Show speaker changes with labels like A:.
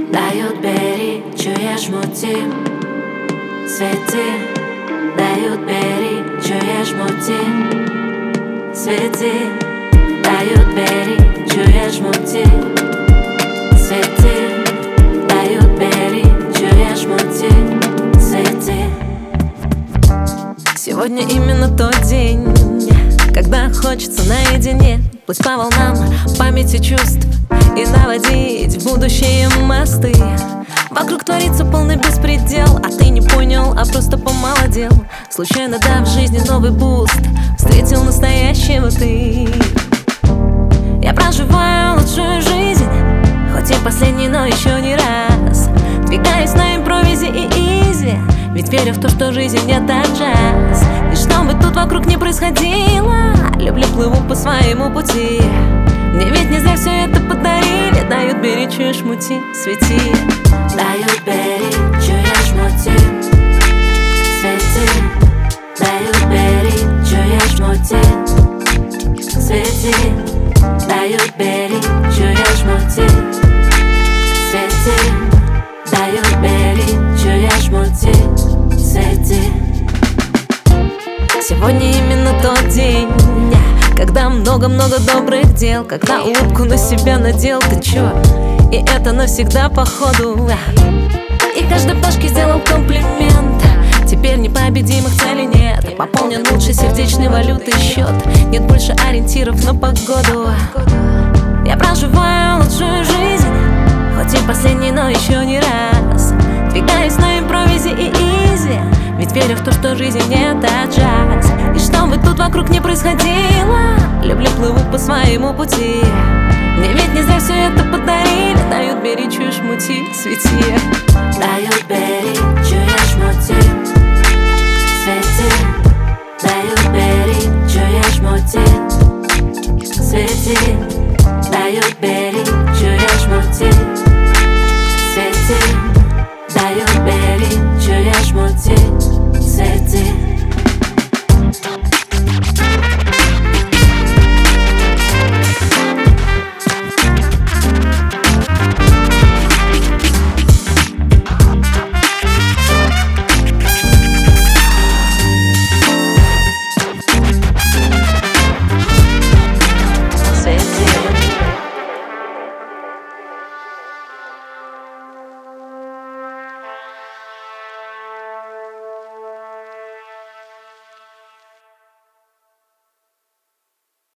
A: Дают, бери, чуешь, мути, свети. Дают, бери, чуешь, мути, свети. Дают, бери, чуешь, мути, свети. Дают, бери, чуешь, мути, свети.
B: Сегодня именно тот день, когда хочется наедине плыть по волнам памяти чувств и наводить в будущее мосты. Вокруг творится полный беспредел, а ты не понял, а просто помолодел. Случайно дав жизни новый буст, встретил настоящего ты. Я проживаю лучшую жизнь, хоть и последний, но еще не раз. Двигаюсь на импровизе и изи, ведь верю в то, что жизнь это джаз. И что бы тут вокруг не происходило, люблю, плыву по своему пути. Мне ведь не зря все это подарили. Дают, бери, чуешь, мути, свети.
A: Дают, бери, чуешь, мути, свети. Дают, бери, чуешь, мути, свети. Дают, бери, чуешь, мути, свети. Дают, бери, чуешь, мути, свети.
B: Сегодня именно тот день, когда много-много добрых дел, когда улыбку на себя надел, ты чё? И это навсегда походу. И каждой пташке сделал комплимент. Теперь непобедимых целей нет. Пополнен лучшей сердечной валютой счет. Нет больше ориентиров на погоду. Я проживаю лучшую жизнь, хоть и последний, но еще не раз. Двигаюсь на импровизе и изи, ведь верю в то, что жизнь это джаз. И что бы тут вокруг не происходило, люблю, плыву по своему пути. Мне ведь не зря все это подарили. Дают, бери, чуешь, мути, свети.
A: Дают, бери,